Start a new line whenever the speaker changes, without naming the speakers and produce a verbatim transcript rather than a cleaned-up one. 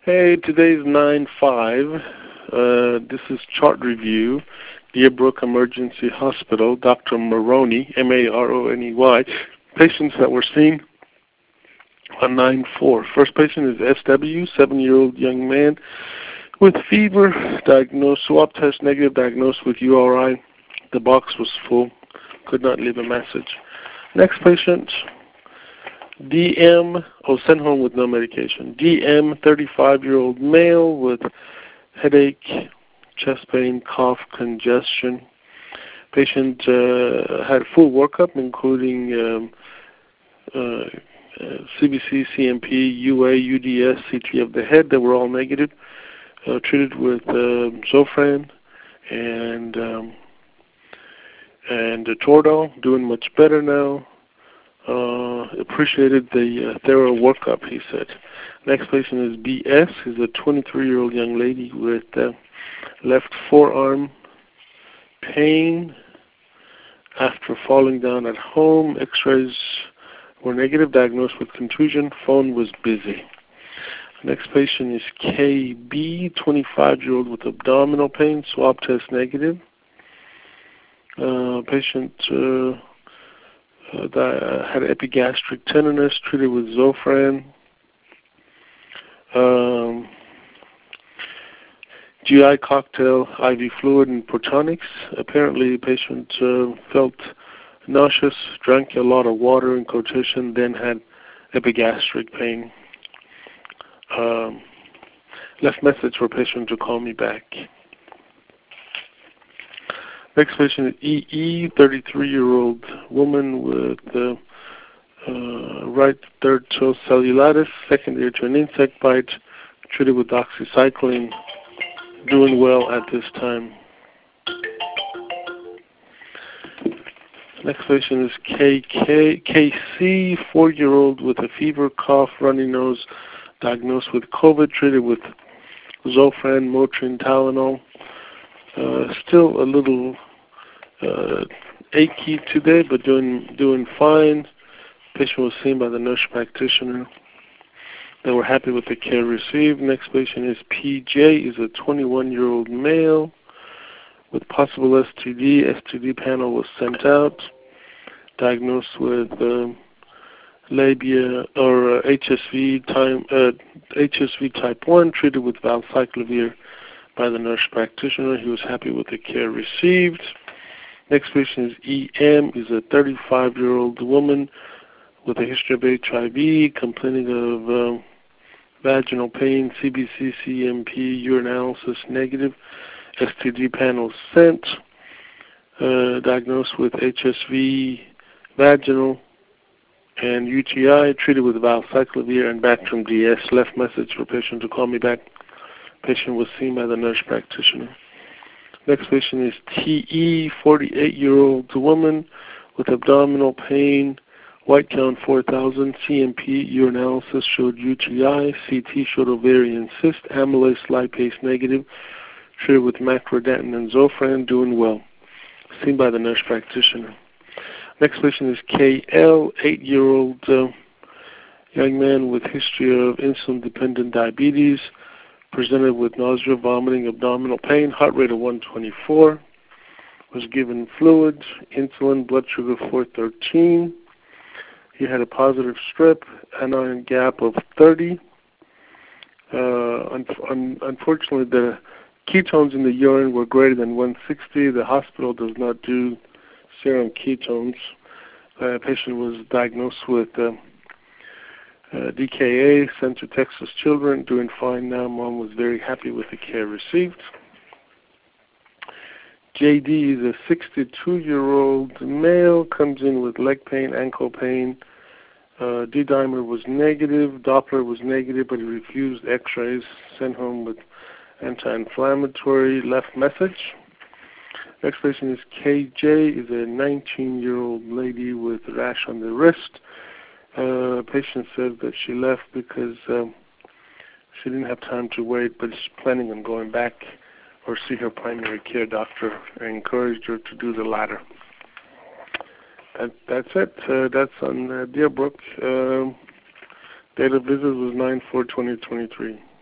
Hey, today's nine five. Uh, this is chart review. Deerbrook Emergency Hospital, Doctor Maroney, M A R O N E Y. Patients that were seen on nine four. First patient is S W, seven-year-old young man with fever, diagnosed, swab test negative, diagnosed with U R I. The box was full, could not leave a message. Next patient, D M, oh, sent home with no medication. D M, thirty-five-year-old male with headache, chest pain, cough, congestion. Patient uh, had a full workup, including um, uh, uh, C B C, C M P, U A, U D S, C T of the head. They were all negative. Uh, treated with uh, Zofran and um, and uh, Tordal. Doing much better now. Uh, appreciated the uh, thorough workup, he said. Next patient is B S. He's a twenty-three-year-old young lady with uh, left forearm pain after falling down at home. X-rays were negative, diagnosed with contusion. Phone was busy. Next patient is K B, twenty-five-year-old with abdominal pain, swab test negative. Uh, patient uh, uh, that had epigastric tenderness, treated with Zofran. Um, G I cocktail, I V fluid, and protonics. Apparently, the patient uh, felt nauseous, drank a lot of water in quotation, then had epigastric pain. Um, left message for patient to call me back. Next patient is E E, thirty-three-year-old woman with uh, uh, right third toe cellulitis, secondary to an insect bite, treated with doxycycline. Doing well at this time. Next patient is K K, K C, four-year-old with a fever, cough, runny nose, diagnosed with COVID, treated with Zofran, Motrin, Tylenol. Uh, still a little uh, achy today, but doing doing fine. Patient was seen by the nurse practitioner. They were happy with the care received. Next patient is P J. Is a twenty-one-year-old male with possible S T D. S T D panel was sent out. Diagnosed with um, labia or uh, H S V time, uh, H S V type one. Treated with valcyclovir by the nurse practitioner. He was happy with the care received. Next patient is E M. Is a thirty-five-year-old woman with a history of H I V, complaining of uh, vaginal pain, C B C, C M P, urinalysis negative, S T D panel sent, uh, diagnosed with H S V, vaginal, and U T I, treated with valcyclovir and Bactrim D S. Left message for patient to call me back. Patient was seen by the nurse practitioner. Next patient is T E, forty-eight-year-old woman with abdominal pain, white count four thousand, C M P, urinalysis showed U T I, C T showed ovarian cyst, amylase lipase negative, treated with macrodantin and Zofran, doing well. Seen by the nurse practitioner. Next patient is K L, eight-year-old uh, young man with history of insulin-dependent diabetes, presented with nausea, vomiting, abdominal pain, heart rate of one twenty-four, was given fluids, insulin, blood sugar four thirteen. He had a positive strip, anion gap of thirty. Uh, un- un- unfortunately, the ketones in the urine were greater than one sixty. The hospital does not do serum ketones. The uh, patient was diagnosed with uh, uh, D K A, sent to Texas Children, doing fine now. Mom was very happy with the care received. J D is a sixty-two-year-old male, comes in with leg pain, ankle pain. Uh, D-dimer was negative, Doppler was negative, but he refused x-rays, sent home with anti-inflammatory. Left message. Next patient is K J, is a nineteen-year-old lady with a rash on the wrist. Uh, patient said that she left because um, she didn't have time to wait, but she's planning on going back or see her primary care doctor. I encouraged her to do the latter. That, that's it. Uh, that's on uh, Deerbrook. Um, date of visit was nine four twenty twenty-three.